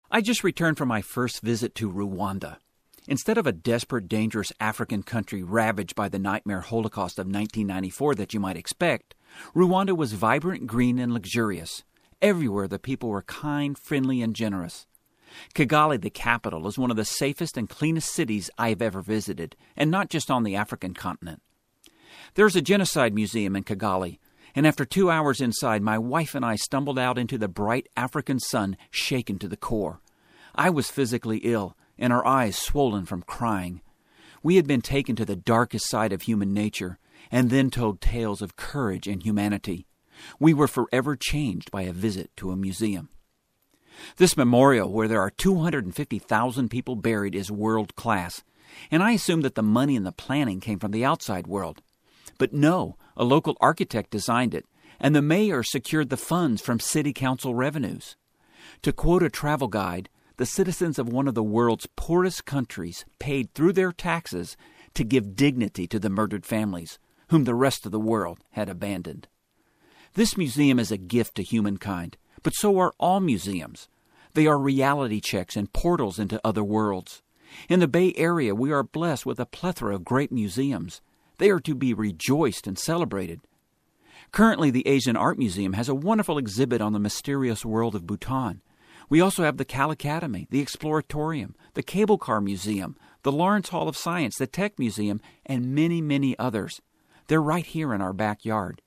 I just returned from my first visit to Rwanda. Instead of a desperate, dangerous African country ravaged by the nightmare Holocaust of 1994 that you might expect, Rwanda was vibrant, green, and luxurious. Everywhere the people were kind, friendly, and generous. Kigali, the capital, is one of the safest and cleanest cities I have ever visited, and not just on the African continent. There's a genocide museum in Kigali, and after 2 hours inside, my wife and I stumbled out into the bright African sun, shaken to the core. I was physically ill, and our eyes swollen from crying. We had been taken to the darkest side of human nature, and then told tales of courage and humanity. We were forever changed by a visit to a museum. This memorial, where there are 250,000 people buried, is world-class, and I assumed that the money and the planning came from the outside world. But no, a local architect designed it, and the mayor secured the funds from city council revenues. To quote a travel guide, the citizens of one of the world's poorest countries paid through their taxes to give dignity to the murdered families, whom the rest of the world had abandoned. This museum is a gift to humankind, but so are all museums. They are reality checks and portals into other worlds. In the Bay Area, we are blessed with a plethora of great museums. They are to be rejoiced and celebrated. Currently, the Asian Art Museum has a wonderful exhibit on the mysterious world of Bhutan. We also have the Cal Academy, the Exploratorium, the Cable Car Museum, the Lawrence Hall of Science, the Tech Museum, and many, many others. They're right here in our backyard.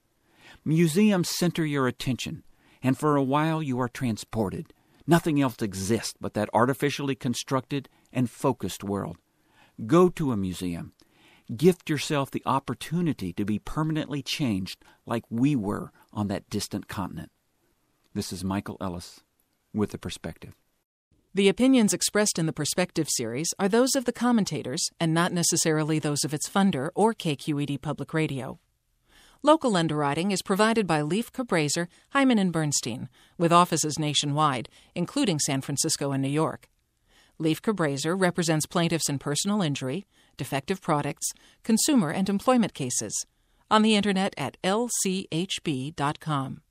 Museums center your attention, and for a while you are transported. Nothing else exists but that artificially constructed and focused world. Go to a museum. Gift yourself the opportunity to be permanently changed like we were on that distant continent. This is Michael Ellis with The Perspective. The opinions expressed in the Perspective series are those of the commentators and not necessarily those of its funder or KQED Public Radio. Local underwriting is provided by Leif Cabraser, Hyman & Bernstein, with offices nationwide, including San Francisco and New York. Leif Cabraser represents plaintiffs in personal injury, defective products, consumer and employment cases. On the Internet at lchb.com.